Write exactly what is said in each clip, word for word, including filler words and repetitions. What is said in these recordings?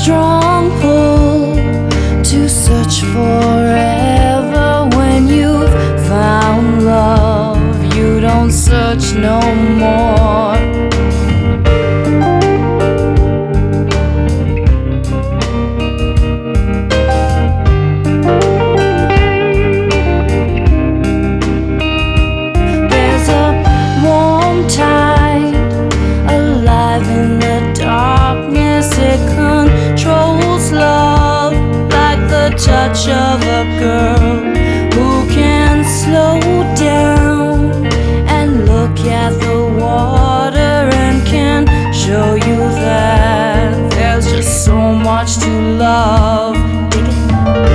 strong pull to search forever. When you've found love, you don't search no more. There's a warm tide alive in the darkness. It controls love like the touch of a girl who can slow down and look at the water and can show you that there's just so much to love. Dig it.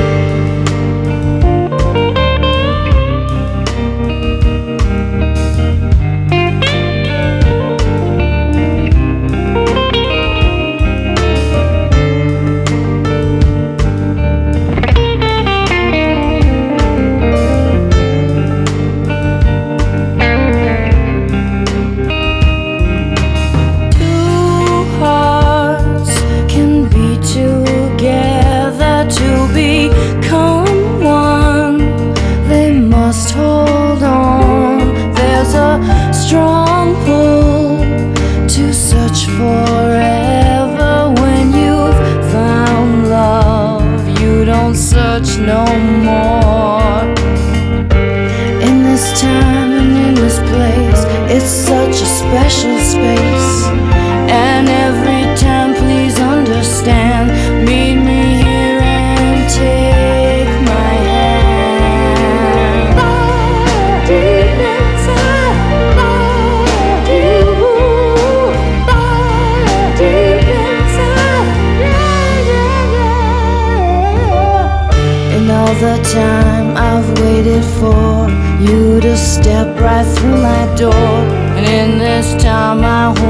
To become one, they must hold on. There's a strong pull to search forever. When you've found love, you don't search no more. In this time and in this place, it's such a special space. And every time, please understand, meet me here. Take my hand. Far deep inside, far deep, far deep inside, yeah, yeah, yeah. And all the time I've waited for you to step right through my door. And in this time I